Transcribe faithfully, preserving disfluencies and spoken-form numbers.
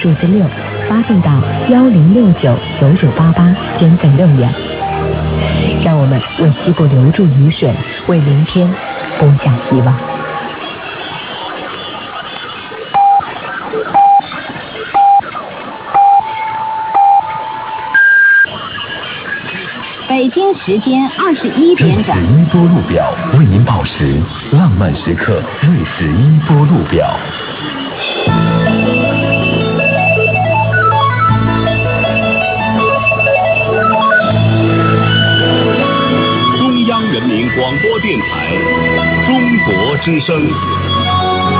数字六，发送到幺零六九九九八八，捐赠六元。让我们为西部留住雨水，为明天播下希望。 北京时间二十一点整。 瑞士一波路表为您报时，浪漫时刻，瑞士一波路表。 中央人民广播电台，中国之声。